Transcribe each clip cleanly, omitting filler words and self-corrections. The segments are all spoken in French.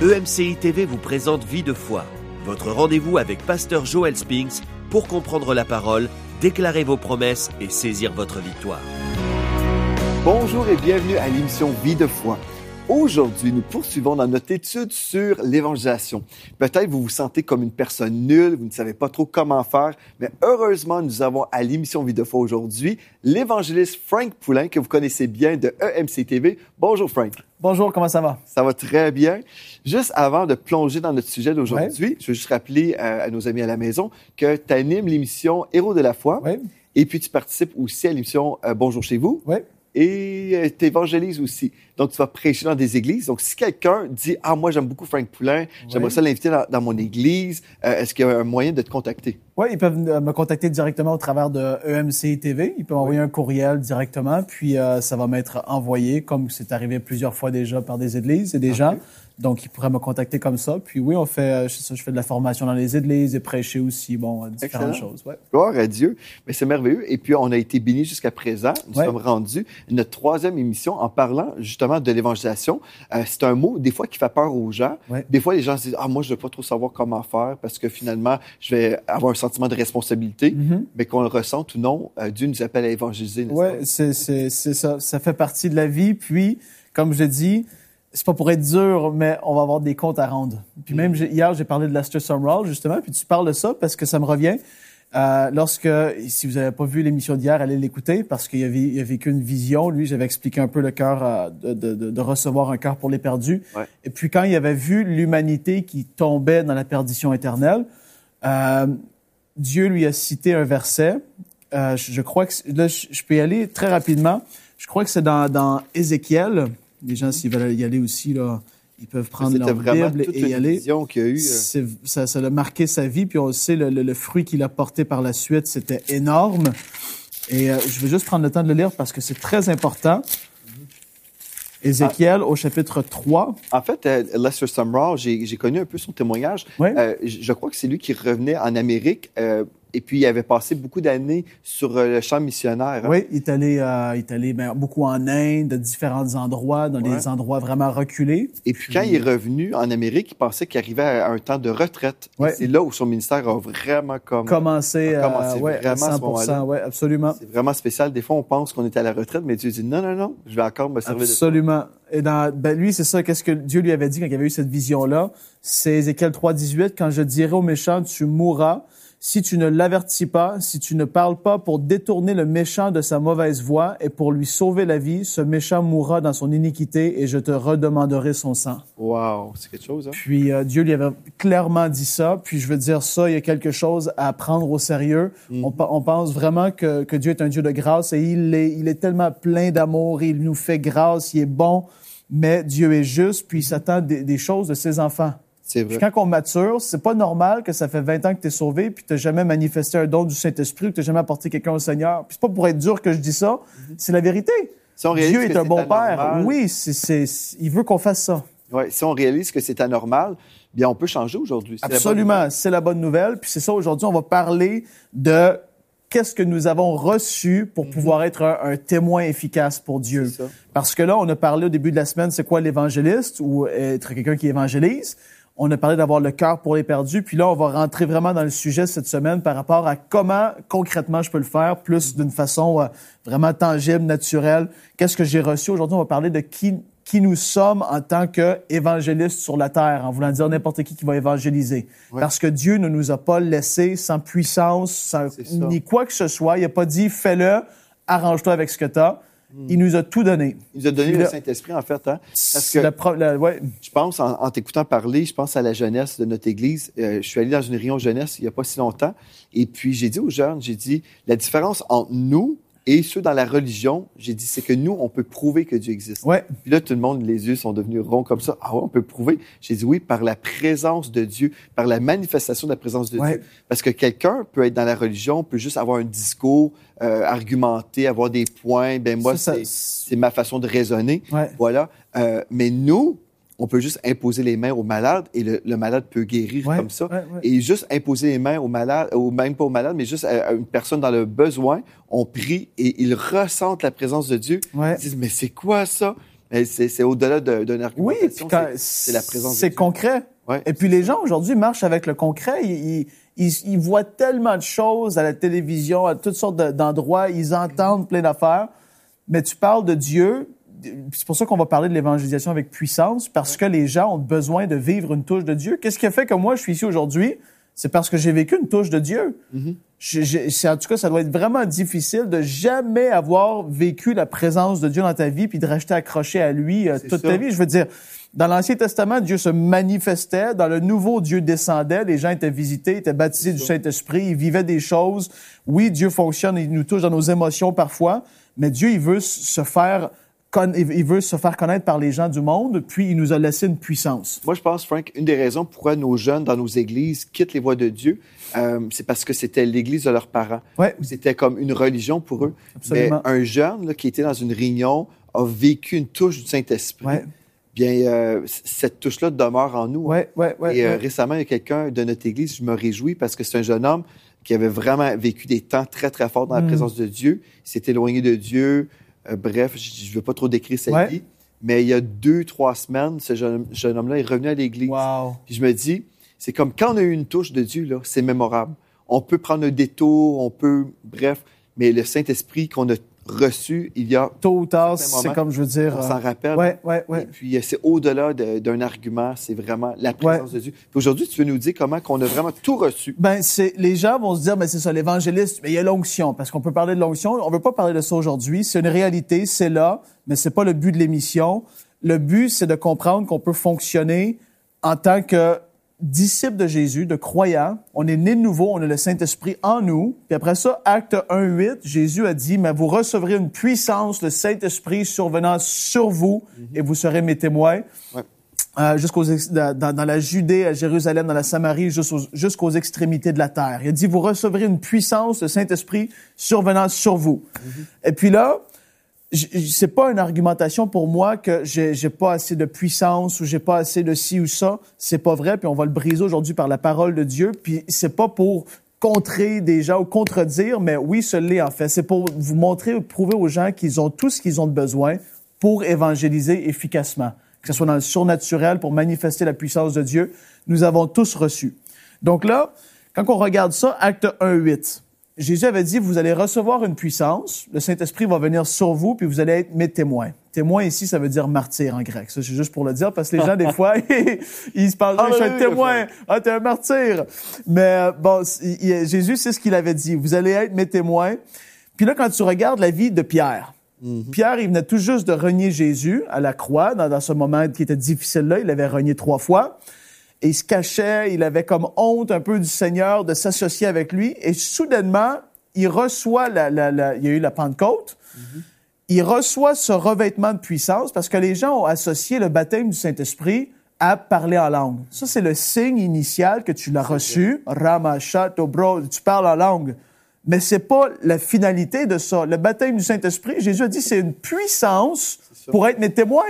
EMCI TV vous présente Vie de foi, votre rendez-vous avec Pasteur Joel Spinks pour comprendre la parole, déclarer vos promesses et saisir votre victoire. Bonjour et bienvenue à l'émission Vie de foi. Aujourd'hui, nous poursuivons dans notre étude sur l'évangélisation. Peut-être vous vous sentez comme une personne nulle, vous ne savez pas trop comment faire, mais heureusement, nous avons à l'émission Vie de foi aujourd'hui l'évangéliste Frank Poulin, que vous connaissez bien de EMCI TV. Bonjour Frank. Bonjour, comment ça va? Ça va très bien. Juste avant de plonger dans notre sujet d'aujourd'hui, je veux juste rappeler à nos amis à la maison que tu animes l'émission Héros de la foi et puis tu participes aussi à l'émission Bonjour chez vous. Et tu évangélises aussi. Donc, tu vas prêcher dans des églises. Donc, si quelqu'un dit « Ah, moi, j'aime beaucoup Frank Poulin, j'aimerais ça l'inviter dans mon église », est-ce qu'il y a un moyen de te contacter? Oui, ils peuvent me contacter directement au travers de EMCI TV. Ils peuvent envoyer un courriel directement, puis ça va m'être envoyé, comme c'est arrivé plusieurs fois déjà par des églises et des gens. Donc, ils pourraient me contacter comme ça. Puis oui, on fait, je fais de la formation dans les églises et prêcher aussi, différentes choses. Ouais. Gloire à Dieu. Mais c'est merveilleux. Et puis, on a été bénis jusqu'à présent. Nous sommes rendus notre troisième émission en parlant justement de l'évangélisation. C'est un mot, des fois, qui fait peur aux gens. Des fois, les gens se disent « Ah, moi, je ne veux pas trop savoir comment faire parce que finalement, je vais avoir un sentiment de responsabilité. Mais qu'on le ressente ou non, Dieu nous appelle à évangéliser. Oui, c'est ça. Ça fait partie de la vie. Puis, comme je dis, c'est pas pour être dur, mais on va avoir des comptes à rendre. Puis même hier, j'ai parlé de Lester Sumrall, justement, puis tu parles de ça parce que ça me revient. Si vous n'avez pas vu l'émission d'hier, allez l'écouter parce qu'il a vécu une vision. Lui, j'avais expliqué un peu le cœur, de recevoir un cœur pour les perdus. Et puis quand il avait vu l'humanité qui tombait dans la perdition éternelle, Dieu lui a cité un verset. Je crois que là, je peux y aller très rapidement. Je crois que c'est dans Ézéchiel. Les gens, s'ils veulent y aller aussi, là, ils peuvent prendre leur Bible et y aller. Vision qu'il y a eu, ça a marqué sa vie, puis on sait le fruit qu'il a porté par la suite, c'était énorme. Et je vais juste prendre le temps de le lire parce que c'est très important. Ézéchiel au chapitre 3. En fait, Lester Sumrall, j'ai connu un peu son témoignage. Je crois que c'est lui qui revenait en Amérique et puis il avait passé beaucoup d'années sur le champ missionnaire. Oui, il est allé beaucoup en Inde, de différents endroits, dans des endroits vraiment reculés. Et puis quand il est revenu en Amérique, il pensait qu'il arrivait à un temps de retraite. C'est là où son ministère a vraiment commencé vraiment 100%. Oui, absolument. C'est vraiment spécial. Des fois, on pense qu'on est à la retraite, mais Dieu dit non, je vais encore me servir absolument. Et lui, c'est ça, qu'est-ce que Dieu lui avait dit quand il avait eu cette vision-là? C'est Ézéchiel 3,18, « Quand je dirai au méchant, tu mourras, si tu ne l'avertis pas, si tu ne parles pas pour détourner le méchant de sa mauvaise voie et pour lui sauver la vie, ce méchant mourra dans son iniquité et je te redemanderai son sang. » Wow, c'est quelque chose, hein? Puis Dieu lui avait clairement dit ça. Puis je veux dire ça, il y a quelque chose à prendre au sérieux. On pense vraiment que Dieu est un Dieu de grâce et il est tellement plein d'amour, il nous fait grâce, il est bon, mais Dieu est juste, puis il s'attend des choses de ses enfants. C'est vrai. Puis quand on mature, c'est pas normal que ça fait 20 ans que tu es sauvé puis tu n'as jamais manifesté un don du Saint-Esprit ou que tu n'as jamais apporté quelqu'un au Seigneur. Puis c'est pas pour être dur que je dis ça, c'est la vérité. Si Dieu est un bon Père. Oui, il veut qu'on fasse ça. Ouais, si on réalise que c'est anormal, bien on peut changer aujourd'hui. Absolument, c'est la bonne nouvelle. Puis c'est ça, aujourd'hui, on va parler de qu'est-ce que nous avons reçu pour pouvoir être un témoin efficace pour Dieu. Parce que là, on a parlé au début de la semaine, c'est quoi l'évangéliste ou être quelqu'un qui évangélise. On a parlé d'avoir le cœur pour les perdus. Puis là, on va rentrer vraiment dans le sujet cette semaine par rapport à comment, concrètement, je peux le faire, plus d'une façon vraiment tangible, naturelle. Qu'est-ce que j'ai reçu? Aujourd'hui, on va parler de qui nous sommes en tant qu'évangélistes sur la terre, en voulant dire n'importe qui va évangéliser. Parce que Dieu ne nous a pas laissés sans puissance, ni quoi que ce soit. Il n'a pas dit « fais-le, arrange-toi avec ce que tu as ». Il nous a tout donné. Il nous a donné le Saint-Esprit, en fait. Hein? Parce que je pense, en t'écoutant parler, je pense à la jeunesse de notre Église. Je suis allé dans une réunion jeunesse il n'y a pas si longtemps. Et puis, j'ai dit aux jeunes, la différence entre nous et ceux dans la religion, j'ai dit, c'est que nous, on peut prouver que Dieu existe. Puis là, tout le monde, les yeux sont devenus ronds comme ça. Ah ouais, on peut prouver. J'ai dit oui, par la présence de Dieu, par la manifestation de la présence de Dieu. Parce que quelqu'un peut être dans la religion, peut juste avoir un discours, argumenter, avoir des points. Ben moi, c'est ma façon de raisonner. Voilà. Mais nous, on peut juste imposer les mains au malade et le malade peut guérir comme ça. Et juste imposer les mains au malade, ou même pas au malade, mais juste à une personne dans le besoin, on prie et ils ressentent la présence de Dieu. Ils disent, mais c'est quoi ça? Mais c'est au-delà d'une argumentation. Oui, c'est la présence de Dieu. C'est concret. Ouais, et puis les gens aujourd'hui marchent avec le concret. Ils voient tellement de choses à la télévision, à toutes sortes d'endroits. Ils entendent plein d'affaires. Mais tu parles de Dieu. C'est pour ça qu'on va parler de l'évangélisation avec puissance, parce que les gens ont besoin de vivre une touche de Dieu. Qu'est-ce qui a fait que moi, je suis ici aujourd'hui? C'est parce que j'ai vécu une touche de Dieu. En tout cas, ça doit être vraiment difficile de jamais avoir vécu la présence de Dieu dans ta vie puis de rester accroché à lui toute ta vie. Je veux dire, dans l'Ancien Testament, Dieu se manifestait. Dans le Nouveau, Dieu descendait. Les gens étaient visités, étaient baptisés du Saint-Esprit. Ils vivaient des choses. Oui, Dieu fonctionne et il nous touche dans nos émotions parfois, mais Dieu, il veut se faire connaître par les gens du monde, puis il nous a laissé une puissance. Moi, je pense, Frank, une des raisons pourquoi nos jeunes dans nos églises quittent les voies de Dieu, c'est parce que c'était l'église de leurs parents. Ouais. C'était comme une religion pour eux. Absolument. Mais un jeune là, qui était dans une réunion a vécu une touche du Saint-Esprit. Ouais. Bien, cette touche-là demeure en nous. Ouais. Récemment, il y a quelqu'un de notre église, je me réjouis parce que c'est un jeune homme qui avait vraiment vécu des temps très, très forts dans la présence de Dieu. Il s'est éloigné de Dieu. Bref, je ne veux pas trop décrire sa vie, mais il y a 2-3 semaines, ce jeune homme-là est revenu à l'église. Wow. Puis je me dis, c'est comme quand on a eu une touche de Dieu, là, c'est mémorable. On peut prendre un détour, mais le Saint-Esprit qu'on a reçu, il y a... Tôt ou tard, c'est comme, je veux dire... On s'en rappelle. Ouais. Et puis, c'est au-delà d'un argument, c'est vraiment la présence de Dieu. Puis aujourd'hui, tu veux nous dire comment qu'on a vraiment tout reçu. Les gens vont se dire, c'est ça, l'évangéliste, mais il y a l'onction, parce qu'on peut parler de l'onction. On veut pas parler de ça aujourd'hui. C'est une réalité, c'est là, mais c'est pas le but de l'émission. Le but, c'est de comprendre qu'on peut fonctionner en tant que disciples de Jésus, de croyants. On est né de nouveau, on a le Saint-Esprit en nous. Puis après ça, Acte 1:8, Jésus a dit, mais vous recevrez une puissance, le Saint-Esprit survenant sur vous, et vous serez mes témoins. Ouais. Dans la Judée, à Jérusalem, dans la Samarie, jusqu'aux extrémités de la terre. Il a dit, vous recevrez une puissance, le Saint-Esprit survenant sur vous. Et puis là, c'est pas une argumentation pour moi que j'ai pas assez de puissance ou j'ai pas assez de ci ou ça. C'est pas vrai, puis on va le briser aujourd'hui par la parole de Dieu. Puis c'est pas pour contrer des gens ou contredire, mais oui, ce l'est en fait. C'est pour vous montrer, prouver aux gens qu'ils ont tout ce qu'ils ont de besoin pour évangéliser efficacement. Que ce soit dans le surnaturel, pour manifester la puissance de Dieu, nous avons tous reçu. Donc là, quand on regarde ça, Acte 1:8, Jésus avait dit, vous allez recevoir une puissance, le Saint-Esprit va venir sur vous, puis vous allez être mes témoins. Témoin ici, ça veut dire martyr en grec. Ça, c'est juste pour le dire, parce que les gens, des fois, ils se pensent, je suis un témoin, t'es un martyr. Mais Jésus, c'est ce qu'il avait dit, vous allez être mes témoins. Puis là, quand tu regardes la vie de Pierre, Pierre, il venait tout juste de renier Jésus à la croix, dans ce moment qui était difficile-là, il l'avait renié 3 fois. Et il se cachait, il avait comme honte un peu du Seigneur de s'associer avec lui. Et soudainement, il reçoit il y a eu la Pentecôte. Il reçoit ce revêtement de puissance parce que les gens ont associé le baptême du Saint-Esprit à parler en langue. Ça, c'est le signe initial que tu l'as reçu. Ramashat, Obro, tu parles en langue. Mais c'est pas la finalité de ça. Le baptême du Saint-Esprit, Jésus a dit, c'est une puissance pour être mes témoins.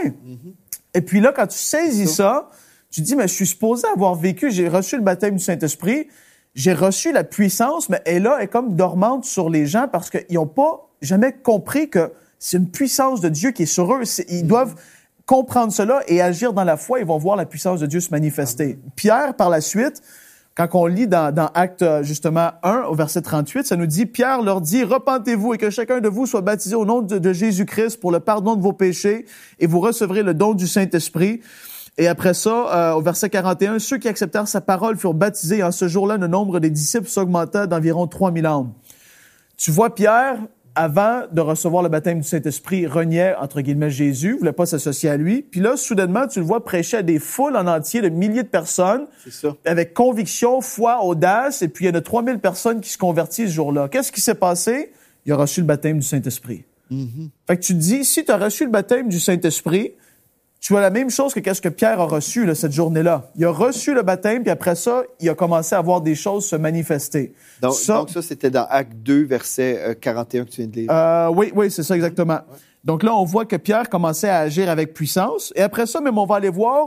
Et puis là, quand tu saisis ça, tu dis, mais je suis supposé avoir vécu, j'ai reçu le baptême du Saint-Esprit, j'ai reçu la puissance, mais elle est comme dormante sur les gens parce qu'ils n'ont pas jamais compris que c'est une puissance de Dieu qui est sur eux. Ils doivent comprendre cela et agir dans la foi, ils vont voir la puissance de Dieu se manifester. Pierre, par la suite, quand on lit dans Acte, justement, 1, au verset 38, ça nous dit, Pierre leur dit, repentez-vous et que chacun de vous soit baptisé au nom de Jésus-Christ pour le pardon de vos péchés et vous recevrez le don du Saint-Esprit. Et après ça, au verset 41, ceux qui acceptèrent sa parole furent baptisés et en ce jour-là, le nombre des disciples s'augmenta d'environ 3000 âmes. Tu vois, Pierre, avant de recevoir le baptême du Saint-Esprit, reniait, entre guillemets, Jésus, voulait pas s'associer à lui. Puis là, soudainement, tu le vois prêcher à des foules en entier, de milliers de personnes, avec conviction, foi, audace, et puis il y en a 3000 personnes qui se convertissent ce jour-là. Qu'est-ce qui s'est passé? Il a reçu le baptême du Saint-Esprit. Fait que tu te dis, si tu as reçu le baptême du Saint-Esprit, tu as la même chose que qu'est-ce que Pierre a reçu cette journée-là. Il a reçu le baptême, puis après ça, il a commencé à voir des choses se manifester. Donc ça, c'était dans Acte 2, verset 41 que tu viens de lire. Oui, c'est ça exactement. Ouais. Donc là, on voit que Pierre commençait à agir avec puissance. Et après ça, même on va aller voir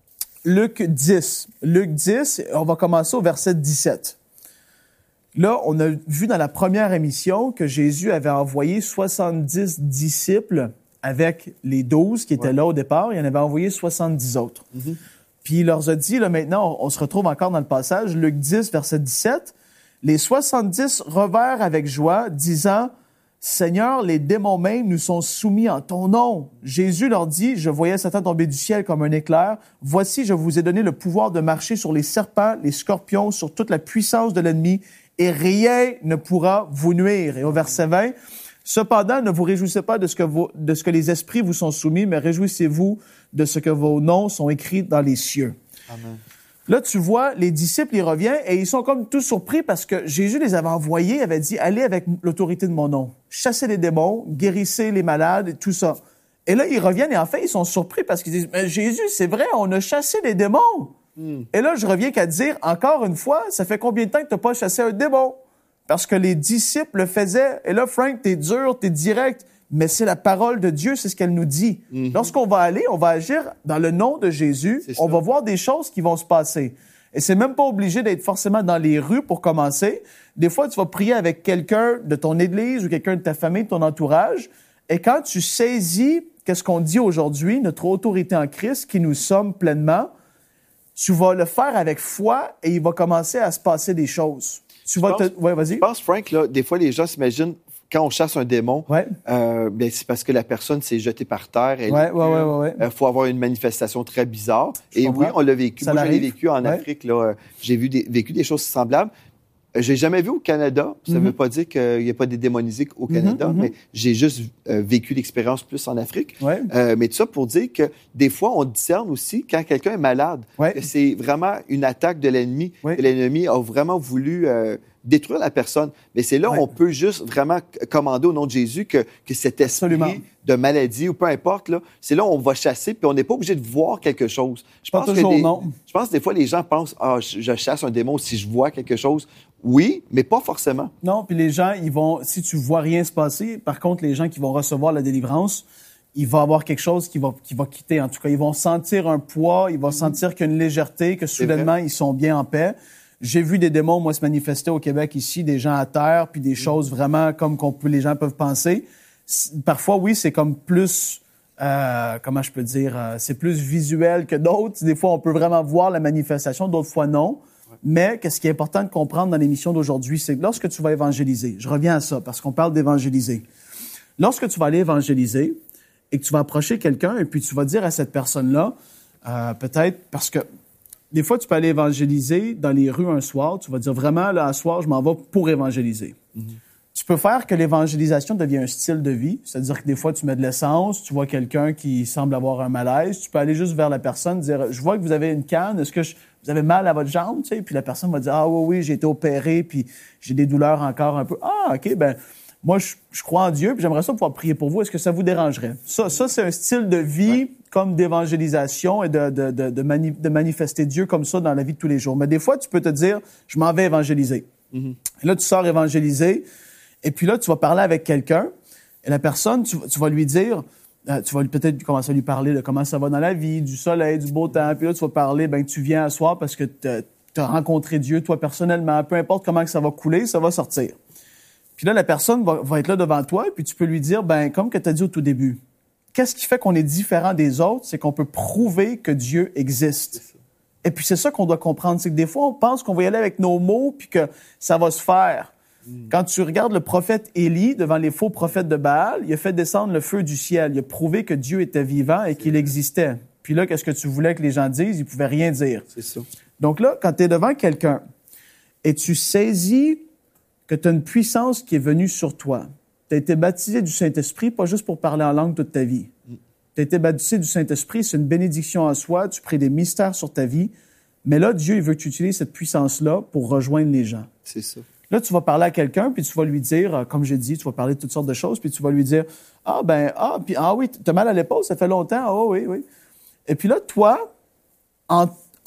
Luc 10. Luc 10, on va commencer au verset 17. Là, on a vu dans la première émission que Jésus avait envoyé 70 disciples avec les 12 qui étaient là au départ. Il en avait envoyé 70 autres. Mm-hmm. Puis il leur a dit, là maintenant, on se retrouve encore dans le passage, Luc 10, verset 17, « Les 70 revinrent avec joie, disant, « Seigneur, les démons même nous sont soumis en ton nom. » Jésus leur dit, « Je voyais Satan tomber du ciel comme un éclair. Voici, je vous ai donné le pouvoir de marcher sur les serpents, les scorpions, sur toute la puissance de l'ennemi, et rien ne pourra vous nuire. » Et au verset 20, « Cependant, ne vous réjouissez pas de ce que les esprits vous sont soumis, mais réjouissez-vous de ce que vos noms sont écrits dans les cieux. » Amen. Là, tu vois, les disciples, ils reviennent et ils sont comme tous surpris parce que Jésus les avait envoyés, il avait dit, allez avec l'autorité de mon nom, chassez les démons, guérissez les malades, et tout ça. Et là, ils reviennent et en fait, ils sont surpris parce qu'ils disent, mais Jésus, c'est vrai, on a chassé les démons. Et là, je reviens qu'à dire, encore une fois, ça fait combien de temps que tu n'as pas chassé un démon? Parce que les disciples le faisaient. Et là, Frank, t'es dur, t'es direct. Mais c'est la parole de Dieu, c'est ce qu'elle nous dit. Mm-hmm. Lorsqu'on va aller, on va agir dans le nom de Jésus. On va voir des choses qui vont se passer. Et c'est même pas obligé d'être forcément dans les rues pour commencer. Des fois, tu vas prier avec quelqu'un de ton église ou quelqu'un de ta famille, de ton entourage. Et quand tu saisis qu'est-ce qu'on dit aujourd'hui, notre autorité en Christ, qui nous sommes pleinement, tu vas le faire avec foi et il va commencer à se passer des choses. Ouais, vas-y. Je pense, Frank, là, des fois, les gens s'imaginent quand on chasse un démon, ben, c'est parce que la personne s'est jetée par terre. Il faut avoir une manifestation très bizarre. Et oui, on l'a vécu. Moi, je l'ai vécu en Afrique. Là, j'ai vécu des choses semblables. J'ai jamais vu au Canada. Ça ne veut pas dire qu'il n'y a pas des démonisés au Canada, mais j'ai juste vécu l'expérience plus en Afrique. Mais tout ça pour dire que des fois, on discerne aussi quand quelqu'un est malade, que c'est vraiment une attaque de l'ennemi, que l'ennemi a vraiment voulu détruire la personne. Mais c'est là où on peut juste vraiment commander au nom de Jésus que cet esprit de maladie ou peu importe, là, c'est là où on va chasser puis on n'est pas obligé de voir quelque chose. Je pense que des fois, les gens pensent « Ah, je chasse un démon si je vois quelque chose. » Oui, mais pas forcément. Non, puis les gens, ils vont, si tu vois rien se passer, par contre, les gens qui vont recevoir la délivrance, il va y avoir quelque chose qui va quitter. En tout cas, ils vont sentir un poids, ils vont sentir qu'il y a une légèreté, que soudainement, ils sont bien en paix. J'ai vu des démons, moi, se manifester au Québec ici, des gens à terre, puis des choses vraiment comme les gens peuvent penser. Parfois, oui, c'est comme plus, comment je peux dire, c'est plus visuel que d'autres. Des fois, on peut vraiment voir la manifestation, d'autres fois, non. Mais qu'est-ce qui est important de comprendre dans l'émission d'aujourd'hui, c'est que lorsque tu vas évangéliser, je reviens à ça, parce qu'on parle d'évangéliser. Lorsque tu vas aller évangéliser et que tu vas approcher quelqu'un et puis tu vas dire à cette personne-là, peut-être, parce que des fois, tu peux aller évangéliser dans les rues un soir, tu vas dire vraiment, là, un soir, je m'en vais pour évangéliser. Mm-hmm. Tu peux faire que l'évangélisation devienne un style de vie, c'est-à-dire que des fois, tu mets de l'essence, tu vois quelqu'un qui semble avoir un malaise, tu peux aller juste vers la personne, dire, je vois que vous avez une canne, est-ce que vous avez mal à votre jambe, tu sais? Puis la personne va dire, ah oui, j'ai été opéré, puis j'ai des douleurs encore un peu. Ah, OK, ben moi, je crois en Dieu, puis j'aimerais ça pouvoir prier pour vous. Est-ce que ça vous dérangerait? Ça c'est un style de vie comme d'évangélisation et de manifester Dieu comme ça dans la vie de tous les jours. Mais des fois, tu peux te dire, je m'en vais évangéliser. Mm-hmm. Et là, tu sors évangéliser, et puis là, tu vas parler avec quelqu'un, et la personne, tu vas lui dire, tu vas peut-être commencer à lui parler de comment ça va dans la vie, du soleil, du beau temps, puis là, tu vas parler, ben tu viens à soir parce que tu as rencontré Dieu, toi, personnellement, peu importe comment que ça va couler, ça va sortir. Puis là, la personne va être là devant toi, et puis tu peux lui dire, ben comme que tu as dit au tout début, qu'est-ce qui fait qu'on est différent des autres? C'est qu'on peut prouver que Dieu existe. Et puis c'est ça qu'on doit comprendre, c'est que des fois, on pense qu'on va y aller avec nos mots, puis que ça va se faire. Quand tu regardes le prophète Élie devant les faux prophètes de Baal, il a fait descendre le feu du ciel. Il a prouvé que Dieu était vivant et qu'il existait. Puis là, qu'est-ce que tu voulais que les gens disent? Ils pouvaient rien dire. C'est ça. Donc là, quand tu es devant quelqu'un et tu saisis que tu as une puissance qui est venue sur toi, tu as été baptisé du Saint-Esprit, pas juste pour parler en langue toute ta vie. Tu as été baptisé du Saint-Esprit, c'est une bénédiction en soi, tu pries des mystères sur ta vie, mais là, Dieu, il veut que tu utilises cette puissance-là pour rejoindre les gens. C'est ça. Là, tu vas parler à quelqu'un, puis tu vas lui dire, comme j'ai dit, tu vas parler de toutes sortes de choses, puis tu vas lui dire, oui, t'as mal à l'épaule, ça fait longtemps, ah oui. Et puis là, toi, en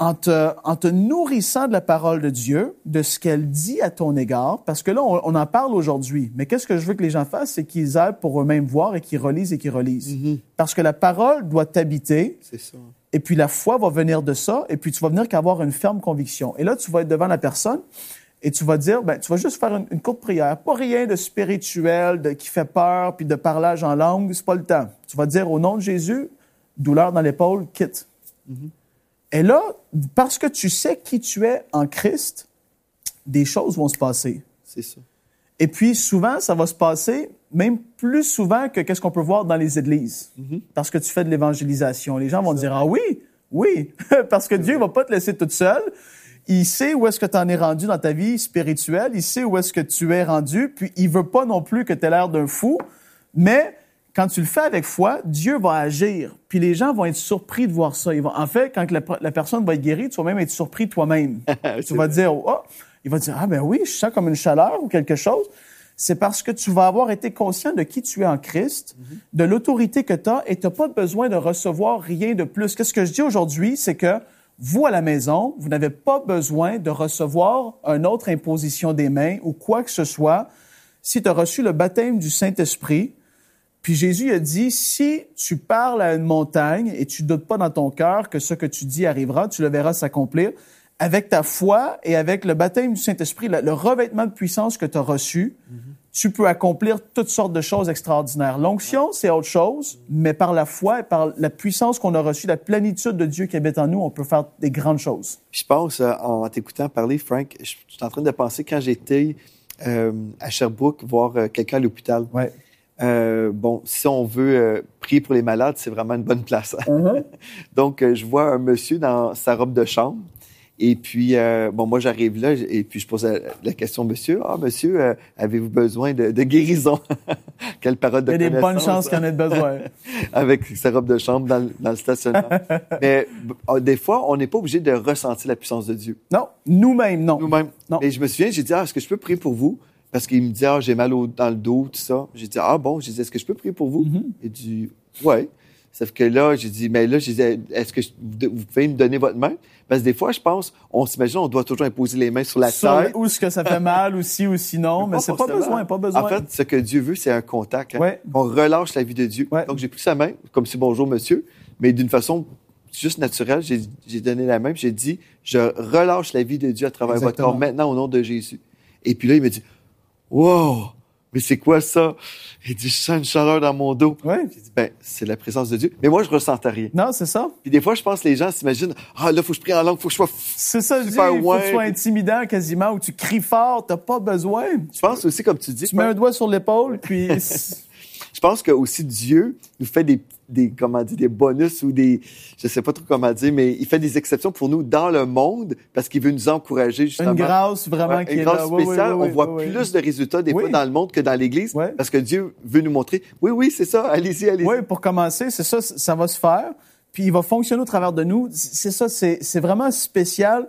te nourrissant de la parole de Dieu, de ce qu'elle dit à ton égard, parce que là, on en parle aujourd'hui, mais qu'est-ce que je veux que les gens fassent, c'est qu'ils aillent pour eux-mêmes voir et qu'ils relisent. Mm-hmm. Parce que la parole doit t'habiter. C'est ça. Et puis la foi va venir de ça, et puis tu vas venir qu'avoir une ferme conviction. Et là, tu vas être devant la personne, et tu vas dire, tu vas juste faire une courte prière. Pas rien de spirituel, qui fait peur, puis de parlage en langue, c'est pas le temps. Tu vas dire, au nom de Jésus, douleur dans l'épaule, quitte. Mm-hmm. Et là, parce que tu sais qui tu es en Christ, des choses vont se passer. C'est ça. Et puis, souvent, ça va se passer, même plus souvent que qu'est-ce qu'on peut voir dans les églises. Mm-hmm. Parce que tu fais de l'évangélisation. Les gens vont dire, ah oui, parce que Dieu ne va pas te laisser toute seule. Il sait où est-ce que tu en es rendu dans ta vie spirituelle. Il sait où est-ce que tu es rendu. Puis, il veut pas non plus que tu aies l'air d'un fou. Mais quand tu le fais avec foi, Dieu va agir. Puis, les gens vont être surpris de voir ça. En fait, quand la personne va être guérie, tu vas même être surpris toi-même. Tu vas dire, il va dire, oui, je sens comme une chaleur ou quelque chose. C'est parce que tu vas avoir été conscient de qui tu es en Christ, de l'autorité que tu as, et tu n'as pas besoin de recevoir rien de plus. Qu'est-ce que je dis aujourd'hui, c'est que vous, à la maison, vous n'avez pas besoin de recevoir une autre imposition des mains ou quoi que ce soit. Si tu as reçu le baptême du Saint-Esprit, puis Jésus a dit, si tu parles à une montagne et tu ne doutes pas dans ton cœur que ce que tu dis arrivera, tu le verras s'accomplir. Avec ta foi et avec le baptême du Saint-Esprit, le revêtement de puissance que tu as reçu, tu peux accomplir toutes sortes de choses extraordinaires. L'onction, c'est autre chose, mais par la foi et par la puissance qu'on a reçue, la plénitude de Dieu qui habite en nous, on peut faire des grandes choses. Je pense, en t'écoutant parler, Frank, je suis en train de penser quand j'étais à Sherbrooke voir quelqu'un à l'hôpital. Ouais. Si on veut prier pour les malades, c'est vraiment une bonne place. Donc, je vois un monsieur dans sa robe de chambre. Et puis, moi, j'arrive là et puis je pose la question au monsieur. « Ah, monsieur, avez-vous besoin de guérison? » Quelle parole de connaissance. Il y a des bonnes chances qu'il en ait besoin. Avec sa robe de chambre dans le stationnement. Mais des fois, on n'est pas obligé de ressentir la puissance de Dieu. Non, nous-mêmes, non. Nous-mêmes. Non. Et je me souviens, j'ai dit, est-ce que je peux prier pour vous? Parce qu'il me dit, j'ai mal dans le dos, tout ça. J'ai dit, j'ai dit, est-ce que je peux prier pour vous? Il dit, ouais. Sauf que là, j'ai dit, est-ce que vous pouvez me donner votre main? Parce que des fois, je pense, on s'imagine, on doit toujours imposer les mains sur la tête. Ou ce que ça fait mal, ou si, ou sinon, mais c'est pas besoin. En fait, ce que Dieu veut, c'est un contact. Hein? Ouais. On relâche la vie de Dieu. Ouais. Donc, j'ai pris sa main, comme si bonjour, monsieur, mais d'une façon juste naturelle, j'ai donné la main, puis j'ai dit, je relâche la vie de Dieu à travers votre corps maintenant au nom de Jésus. Et puis là, il me dit, wow! Mais c'est quoi ça? Il dit, je sens une chaleur dans mon dos. Ouais. J'ai dit, c'est la présence de Dieu. Mais moi, je ressentais rien. Non, c'est ça. Puis des fois, je pense que les gens s'imaginent, là, faut que je prie en langue, faut que je sois c'est ça, il faut que tu sois intimidant quasiment, ou tu cries fort, t'as pas besoin. Je pense aussi, comme tu dis. Tu mets un doigt sur l'épaule, puis... Je pense que aussi Dieu nous fait des bonus ou je sais pas trop comment dire, mais il fait des exceptions pour nous dans le monde parce qu'il veut nous encourager justement. Une grâce vraiment qui est là. Une grâce spéciale. On voit plus de résultats des fois dans le monde que dans l'Église parce que Dieu veut nous montrer. Oui, c'est ça. Allez-y. Oui, pour commencer, c'est ça, ça va se faire. Puis il va fonctionner au travers de nous. C'est ça, c'est vraiment spécial.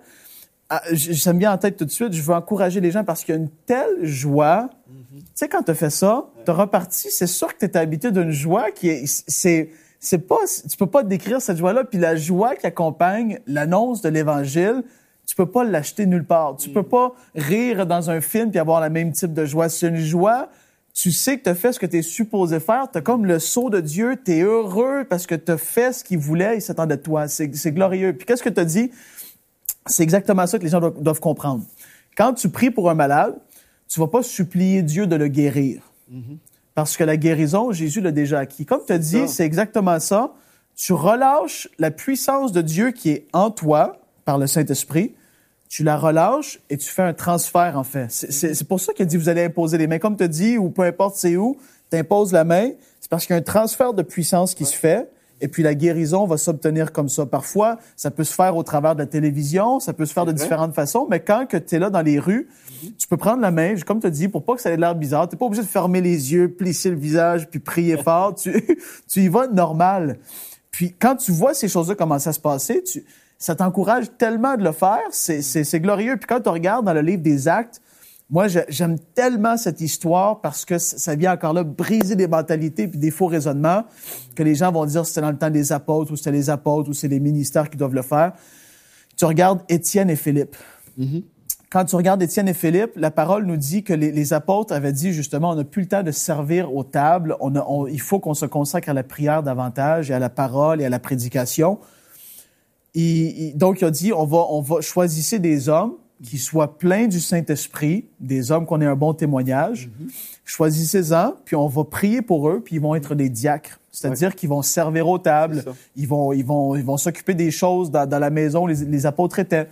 Ça me vient en tête tout de suite. Je veux encourager les gens parce qu'il y a une telle joie. Tu sais, quand tu as fait ça, tu as reparti, c'est sûr que tu étais habitué d'une joie qui est... C'est pas... Tu peux pas décrire cette joie-là. Puis la joie qui accompagne l'annonce de l'Évangile, tu peux pas l'acheter nulle part. Tu peux pas rire dans un film puis avoir le même type de joie. C'est une joie... Tu sais que tu as fait ce que tu es supposé faire. Tu as comme le sceau de Dieu. Tu es heureux parce que tu as fait ce qu'il voulait. Il s'attendait de toi. C'est glorieux. Puis qu'est-ce que tu as dit? C'est exactement ça que les gens doivent comprendre. Quand tu pries pour un malade, tu vas pas supplier Dieu de le guérir. Parce que la guérison, Jésus l'a déjà acquis. Comme tu as dit, c'est exactement ça. Tu relâches la puissance de Dieu qui est en toi par le Saint-Esprit. Tu la relâches et tu fais un transfert, en fait. C'est pour ça qu'il a dit, vous allez imposer les mains. Comme tu as dit, ou peu importe c'est où, tu imposes la main. C'est parce qu'il y a un transfert de puissance qui se fait. Et puis la guérison va s'obtenir comme ça. Parfois, ça peut se faire au travers de la télévision, ça peut se faire de différentes façons, mais quand tu es là dans les rues, tu peux prendre la main, comme tu as dit, pour pas que ça ait l'air bizarre. Tu n'es pas obligé de fermer les yeux, plisser le visage, puis prier fort. Tu y vas normal. Puis quand tu vois ces choses-là commencer à se passer, ça t'encourage tellement de le faire, c'est glorieux. Puis quand tu regardes dans le livre des Actes, moi, j'aime tellement cette histoire parce que ça vient encore là briser des mentalités puis des faux raisonnements que les gens vont dire c'était dans le temps des apôtres ou c'était les apôtres ou c'est les ministères qui doivent le faire. Tu regardes Étienne et Philippe. Quand tu regardes Étienne et Philippe, la parole nous dit que les apôtres avaient dit justement on n'a plus le temps de servir aux tables, il faut qu'on se consacre à la prière davantage et à la parole et à la prédication. Donc, il a dit on va choisir des hommes qui soient pleins du Saint-Esprit, des hommes qu'on ait un bon témoignage. Choisissez-en, puis on va prier pour eux, puis ils vont être des diacres. C'est-à-dire qu'ils vont servir aux tables, ils vont s'occuper des choses dans la maison, les apôtres étaient.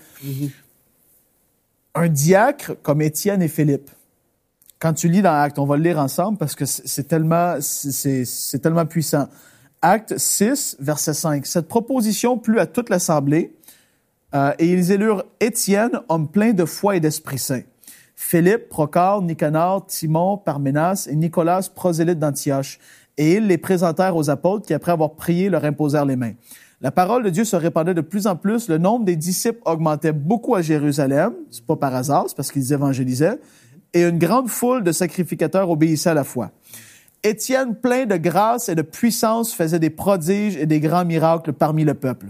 Un diacre comme Étienne et Philippe, quand tu lis dans Actes, on va le lire ensemble parce que c'est tellement puissant. Actes 6, verset 5. Cette proposition plut à toute l'assemblée et ils élurent Étienne, homme plein de foi et d'Esprit Saint. Philippe, Procore, Nicanor, Timon, Parménas et Nicolas, prosélyte d'Antioche. Et ils les présentèrent aux apôtres qui, après avoir prié, leur imposèrent les mains. La parole de Dieu se répandait de plus en plus. Le nombre des disciples augmentait beaucoup à Jérusalem. C'est pas par hasard, c'est parce qu'ils évangélisaient. Et une grande foule de sacrificateurs obéissait à la foi. Étienne, plein de grâce et de puissance, faisait des prodiges et des grands miracles parmi le peuple.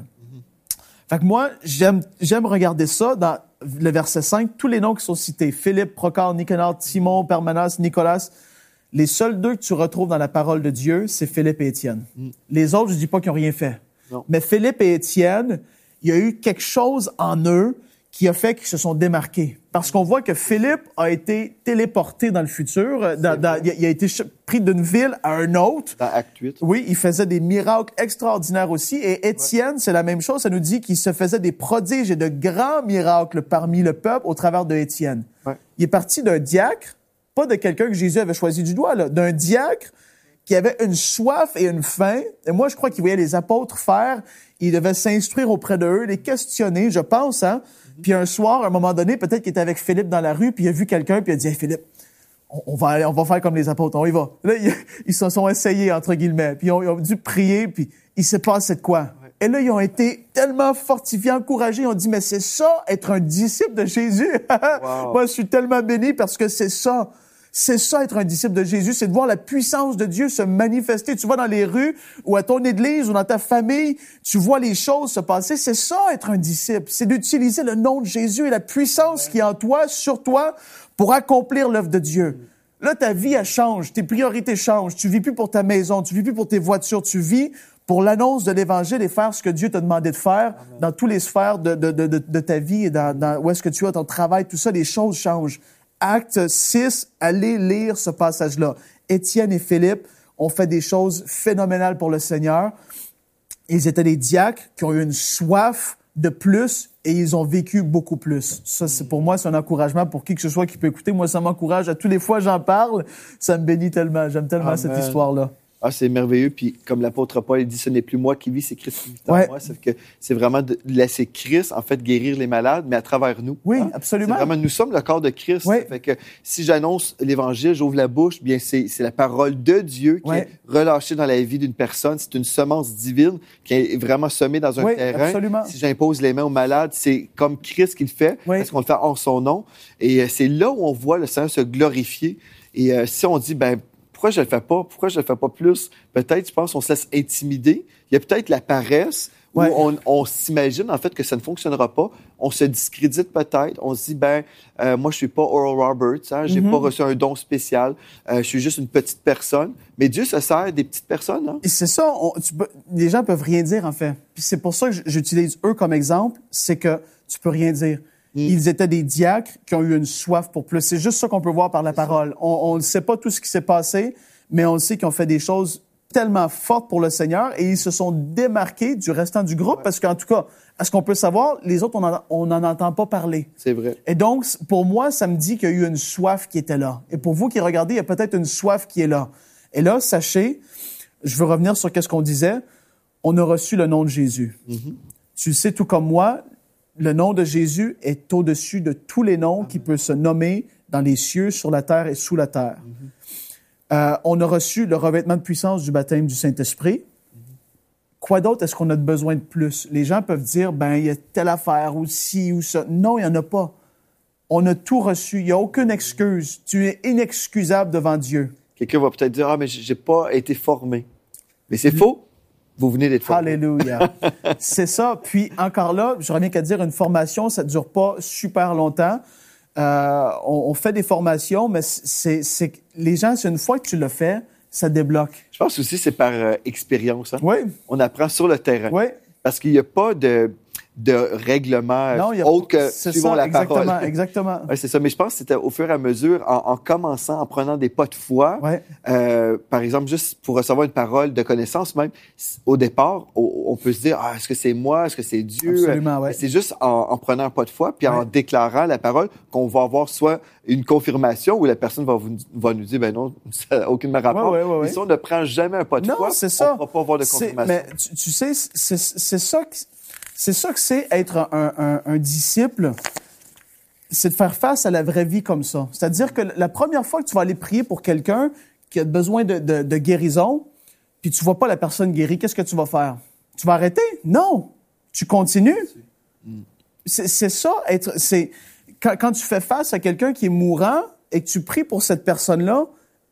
Fait que moi, j'aime regarder ça dans le verset 5. Tous les noms qui sont cités, Philippe, Procore, Nicanor, Timon, Parménas, Nicolas, les seuls deux que tu retrouves dans la parole de Dieu, c'est Philippe et Étienne. Les autres, je dis pas qu'ils n'ont rien fait. Non. Mais Philippe et Étienne, il y a eu quelque chose en eux qui a fait qu'ils se sont démarqués. Parce qu'on voit que Philippe a été téléporté dans le futur. Il a été pris d'une ville à un autre. Dans Acte 8. Oui, il faisait des miracles extraordinaires aussi. Et Étienne, c'est la même chose. Ça nous dit qu'il se faisait des prodiges et de grands miracles parmi le peuple au travers de Étienne. Ouais. Il est parti d'un diacre, pas de quelqu'un que Jésus avait choisi du doigt, là, d'un diacre qui avait une soif et une faim. Et moi, je crois qu'il voyait les apôtres faire. Il devait s'instruire auprès d'eux, les questionner, je pense, hein. Puis un soir, à un moment donné, peut-être qu'il était avec Philippe dans la rue, puis il a vu quelqu'un, puis il a dit « Hey, Philippe, on va faire comme les apôtres, on y va. » Là, ils se sont essayés, entre guillemets, puis ils ont dû prier, puis il s'est passé de quoi? Ouais. Et là, ils ont été tellement fortifiés, encouragés, ils ont dit « Mais c'est ça, être un disciple de Jésus! » Wow. Moi, je suis tellement béni parce que c'est ça. C'est ça, être un disciple de Jésus, c'est de voir la puissance de Dieu se manifester. Tu vas dans les rues ou à ton église ou dans ta famille, tu vois les choses se passer. C'est ça, être un disciple. C'est d'utiliser le nom de Jésus et la puissance qui est en toi, sur toi, pour accomplir l'œuvre de Dieu. Là, ta vie, elle change. Tes priorités changent. Tu vis plus pour ta maison. Tu vis plus pour tes voitures. Tu vis pour l'annonce de l'Évangile et faire ce que Dieu t'a demandé de faire dans toutes les sphères de ta vie et dans où est-ce que tu as ton travail. Tout ça, les choses changent. Acte 6, allez lire ce passage-là. Étienne et Philippe ont fait des choses phénoménales pour le Seigneur. Ils étaient des diacres qui ont eu une soif de plus et ils ont vécu beaucoup plus. Ça, pour moi, c'est un encouragement pour qui que ce soit qui peut écouter. Moi, ça m'encourage. À tous les fois j'en parle, ça me bénit tellement. J'aime tellement cette histoire-là. Ah, c'est merveilleux. Puis, comme l'apôtre Paul, il dit, ce n'est plus moi qui vis, c'est Christ qui vit en moi. C'est que c'est vraiment de laisser Christ, en fait, guérir les malades, mais à travers nous. Oui, absolument. C'est vraiment, nous sommes le corps de Christ. Oui. Fait que si j'annonce l'Évangile, j'ouvre la bouche, bien, c'est la parole de Dieu qui est relâchée dans la vie d'une personne. C'est une semence divine qui est vraiment semée dans un terrain. Absolument. Si j'impose les mains aux malades, c'est comme Christ qui le fait, parce qu'on le fait en son nom. Et c'est là où on voit le Seigneur se glorifier. Et si on dit, pourquoi je le fais pas? Pourquoi je le fais pas plus? Peut-être, je pense, on se laisse intimider. Il y a peut-être la paresse où on s'imagine, en fait, que ça ne fonctionnera pas. On se discrédite peut-être. On se dit, moi, je suis pas Oral Roberts, hein, j'ai pas reçu un don spécial. Je suis juste une petite personne. Mais Dieu se sert des petites personnes, hein? Et c'est ça. Les gens peuvent rien dire, en fait. Puis c'est pour ça que j'utilise eux comme exemple. C'est que tu peux rien dire. Ils étaient des diacres qui ont eu une soif pour plus. C'est juste ça qu'on peut voir par la parole. On ne sait pas tout ce qui s'est passé, mais on sait qu'ils ont fait des choses tellement fortes pour le Seigneur et ils se sont démarqués du restant du groupe parce qu'en tout cas, à ce qu'on peut savoir, les autres, on n'en entend pas parler. C'est vrai. Et donc, pour moi, ça me dit qu'il y a eu une soif qui était là. Et pour vous qui regardez, il y a peut-être une soif qui est là. Et là, sachez, je veux revenir sur ce qu'on disait, on a reçu le nom de Jésus. Tu sais, tout comme moi, le nom de Jésus est au-dessus de tous les noms qui peuvent se nommer dans les cieux, sur la terre et sous la terre. On a reçu le revêtement de puissance du baptême du Saint-Esprit. Quoi d'autre est-ce qu'on a besoin de plus? Les gens peuvent dire, il y a telle affaire ou ci ou ça. Non, il n'y en a pas. On a tout reçu. Il n'y a aucune excuse. Tu es inexcusable devant Dieu. Quelqu'un va peut-être dire, mais j'ai pas été formé. Mais c'est faux. Vous venez d'être formé. Alléluia. C'est ça. Puis encore là, je reviens qu'à dire, une formation, ça ne dure pas super longtemps. On fait des formations, mais c'est les gens, c'est une fois que tu le fais, ça débloque. Je pense aussi que c'est par expérience. Hein? Oui. On apprend sur le terrain. Oui. Parce qu'il n'y a pas de... de règlement autre que suivons la parole. Exactement. Ouais, c'est ça. Mais je pense que c'était au fur et à mesure, en commençant, en prenant des pas de foi, par exemple, juste pour recevoir une parole de connaissance même, au départ, on peut se dire, est-ce que c'est moi? Est-ce que c'est Dieu? Absolument, ouais. C'est juste en prenant un pas de foi, puis en déclarant la parole, qu'on va avoir soit une confirmation où la personne va nous dire, ben non, ça n'a aucun rapport. Mais si on ne prend jamais un pas de foi, c'est ça. on ne va pas avoir de confirmation. Mais tu sais, c'est ça que c'est être un disciple, c'est de faire face à la vraie vie comme ça. C'est-à-dire que la première fois que tu vas aller prier pour quelqu'un qui a besoin de guérison, puis tu vois pas la personne guérie, qu'est-ce que tu vas faire? Tu vas arrêter? Non! Tu continues. C'est ça, quand tu fais face à quelqu'un qui est mourant et que tu pries pour cette personne-là,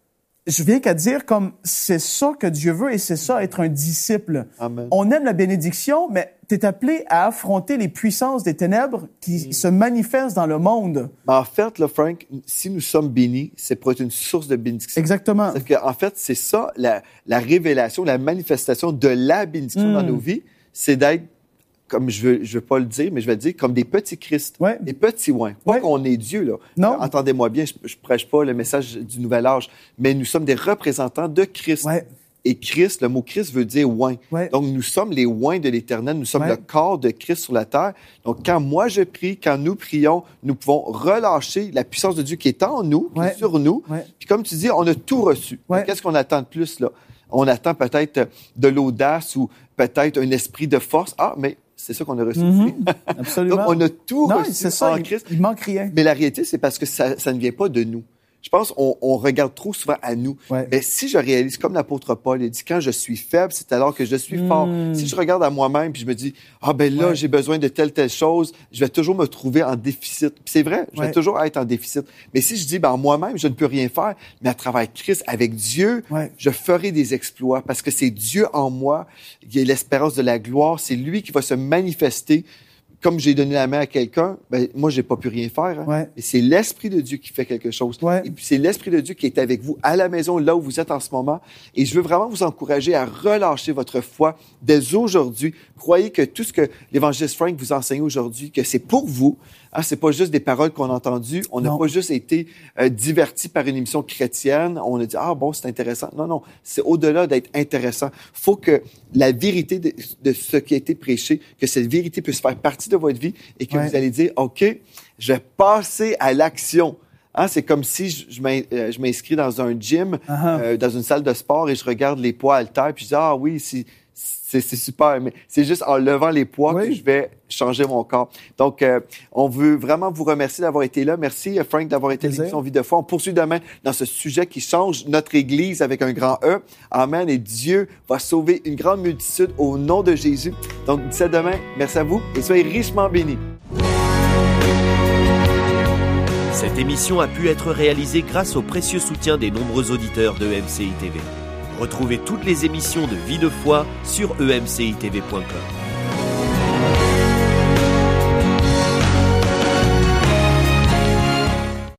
je viens qu'à dire comme c'est ça que Dieu veut et c'est ça être un disciple. Amen. On aime la bénédiction, mais tu es appelé à affronter les puissances des ténèbres qui se manifestent dans le monde. En fait, là, Frank, si nous sommes bénis, c'est pour être une source de bénédiction. Exactement. En fait, c'est ça, la révélation, la manifestation de la bénédiction dans nos vies, c'est d'être, comme je veux pas le dire, mais je vais le dire, comme des petits Christ, des petits oins. Pas qu'on est Dieu, là. Non. Entendez-moi bien, je prêche pas le message du nouvel âge, mais nous sommes des représentants de Christ. Et Christ, le mot Christ veut dire oint. Donc, nous sommes les oints de l'Éternel, nous sommes le corps de Christ sur la terre. Donc, quand moi je prie, quand nous prions, nous pouvons relâcher la puissance de Dieu qui est en nous, qui est sur nous. Puis comme tu dis, on a tout reçu. Qu'est-ce qu'on attend de plus, là? On attend peut-être de l'audace ou peut-être un esprit de force. Mais c'est ça qu'on a reçu. Absolument. Donc, on a tout reçu en Christ. Il manque rien. Mais la réalité, c'est parce que ça ne vient pas de nous. Je pense qu'on regarde trop souvent à nous. Mais si je réalise, comme l'apôtre Paul, il dit, quand je suis faible, c'est alors que je suis fort. Si je regarde à moi-même puis je me dis, j'ai besoin de telle chose, je vais toujours me trouver en déficit. Puis c'est vrai, je vais toujours être en déficit. Mais si je dis, en moi-même, je ne peux rien faire, mais à travers Christ, avec Dieu, je ferai des exploits parce que c'est Dieu en moi, il y a l'espérance de la gloire, c'est lui qui va se manifester. Comme j'ai donné la main à quelqu'un, moi, j'ai pas pu rien faire. Mais c'est l'Esprit de Dieu qui fait quelque chose. Et puis, c'est l'Esprit de Dieu qui est avec vous à la maison, là où vous êtes en ce moment. Et je veux vraiment vous encourager à relâcher votre foi dès aujourd'hui. Croyez que tout ce que l'évangéliste Frank vous enseigne aujourd'hui, que c'est pour vous. C'est pas juste des paroles qu'on a entendues. On n'a pas juste été divertis par une émission chrétienne. On a dit, c'est intéressant. Non. C'est au-delà d'être intéressant. Faut que la vérité de ce qui a été prêché, que cette vérité puisse faire partie de votre vie et que vous allez dire, OK, je vais passer à l'action. C'est comme si je m'inscris dans un gym, dans une salle de sport et je regarde les poids haltères puis je dis, oui, c'est super, mais c'est juste en levant les poids que je vais changer mon corps. Donc, on veut vraiment vous remercier d'avoir été là. Merci, Frank, d'avoir été à l'émission Vie de foi. On poursuit demain dans ce sujet qui change notre Église avec un grand E. Amen. Et Dieu va sauver une grande multitude au nom de Jésus. Donc, d'ici à demain, merci à vous et soyez richement bénis. Cette émission a pu être réalisée grâce au précieux soutien des nombreux auditeurs de MCI TV. Retrouvez toutes les émissions de Vie de foi sur emcitv.com.